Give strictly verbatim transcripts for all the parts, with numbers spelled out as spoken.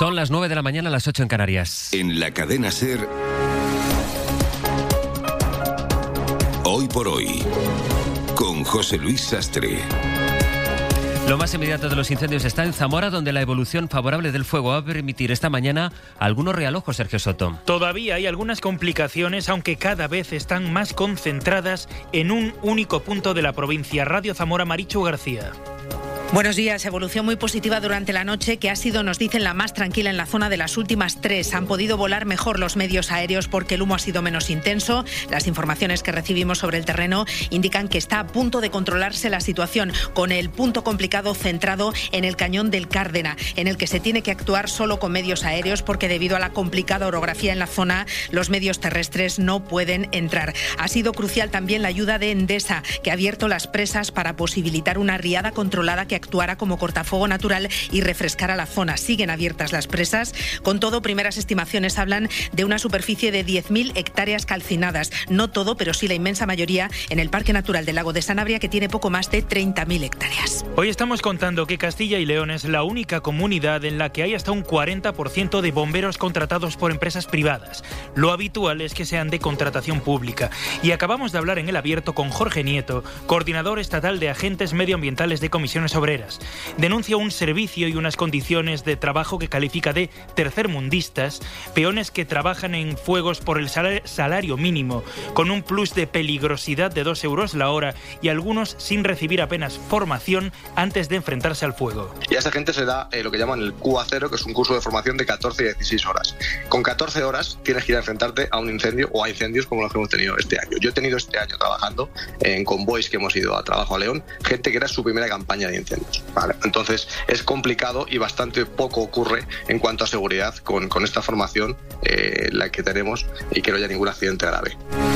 Son las nueve de la mañana, las ocho en Canarias. En la cadena SER, Hoy por Hoy, con José Luis Sastre. Lo más inmediato de los incendios está en Zamora, donde la evolución favorable del fuego va a permitir esta mañana algunos realojos, Sergio Soto. Todavía hay algunas complicaciones, aunque cada vez están más concentradas en un único punto de la provincia. Radio Zamora, Marichu García. Buenos días. Evolución muy positiva durante la noche, que ha sido, nos dicen, la más tranquila en la zona de las últimas tres. Han podido volar mejor los medios aéreos porque el humo ha sido menos intenso. Las informaciones que recibimos sobre el terreno indican que está a punto de controlarse la situación, con el punto complicado centrado en el cañón del Cárdena, en el que se tiene que actuar solo con medios aéreos porque debido a la complicada orografía en la zona, los medios terrestres no pueden entrar. Ha sido crucial también la ayuda de Endesa, que ha abierto las presas para posibilitar una riada controlada que actuara como cortafuego natural y refrescara la zona. Siguen abiertas las presas. Con todo, primeras estimaciones hablan de una superficie de diez mil hectáreas calcinadas. No todo, pero sí la inmensa mayoría en el Parque Natural del Lago de Sanabria, que tiene poco más de treinta mil hectáreas. Hoy estamos contando que Castilla y León es la única comunidad en la que hay hasta un cuarenta por ciento de bomberos contratados por empresas privadas. Lo habitual es que sean de contratación pública. Y acabamos de hablar en El Abierto con Jorge Nieto, coordinador estatal de agentes medioambientales de Comisiones Obreras. Denuncia un servicio y unas condiciones de trabajo que califica de tercermundistas, peones que trabajan en fuegos por el salario mínimo, con un plus de peligrosidad de dos euros la hora y algunos sin recibir apenas formación antes de enfrentarse al fuego. Y a esa gente se da eh, lo que llaman el Q A cero, que es un curso de formación de catorce y dieciséis horas. Con catorce horas tienes que ir a enfrentarte a un incendio o a incendios como los que hemos tenido este año. Yo he tenido este año trabajando en convoys que hemos ido a trabajo a León, gente que era su primera campaña de incendios. Vale, entonces es complicado y bastante poco ocurre en cuanto a seguridad con, con esta formación eh, la que tenemos, y que no haya ningún accidente grave.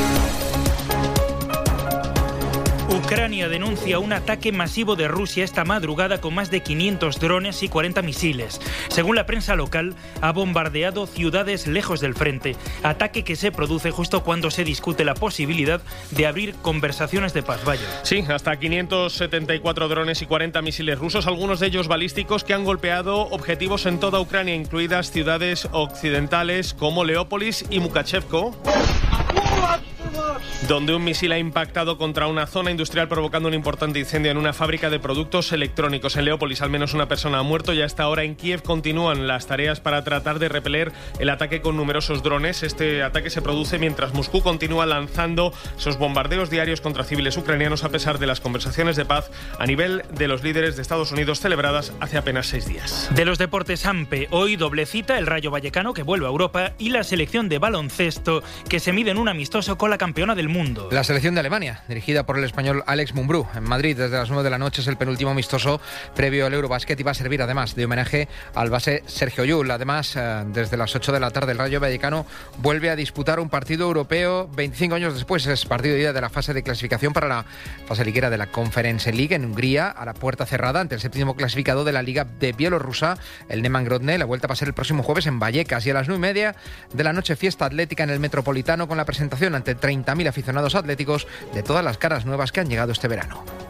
Ucrania denuncia un ataque masivo de Rusia esta madrugada con más de quinientos drones y cuarenta misiles. Según la prensa local, ha bombardeado ciudades lejos del frente, ataque que se produce justo cuando se discute la posibilidad de abrir conversaciones de paz. Vaya. Sí, hasta quinientos setenta y cuatro drones y cuarenta misiles rusos, algunos de ellos balísticos, que han golpeado objetivos en toda Ucrania, incluidas ciudades occidentales como Leópolis y Mukachevko, donde un misil ha impactado contra una zona industrial provocando un importante incendio en una fábrica de productos electrónicos. En Leópolis al menos una persona ha muerto y hasta ahora en Kiev continúan las tareas para tratar de repeler el ataque con numerosos drones. Este ataque se produce mientras Moscú continúa lanzando sus bombardeos diarios contra civiles ucranianos, a pesar de las conversaciones de paz a nivel de los líderes de Estados Unidos celebradas hace apenas seis días. De los deportes, AMPE, hoy doble cita, el Rayo Vallecano, que vuelve a Europa, y la selección de baloncesto, que se mide en un amistoso con la campeona del mundo. La selección de Alemania, dirigida por el español Alex Mumbrú, en Madrid desde las nueve de la noche, es el penúltimo amistoso previo al Eurobasket y va a servir además de homenaje al base Sergio Llull. Además, eh, desde las ocho de la tarde el Rayo Vallecano vuelve a disputar un partido europeo veinticinco años después. Es partido de ida de la fase de clasificación para la fase liguera de la Conference League en Hungría, a la puerta cerrada ante el séptimo clasificado de la Liga de Bielorrusia, el Neman Grodne. La vuelta va a ser el próximo jueves en Vallecas, y a las nueve y media de la noche fiesta atlética en el Metropolitano, con la presentación ante treinta mil aficionados atléticos de todas las caras nuevas que han llegado este verano.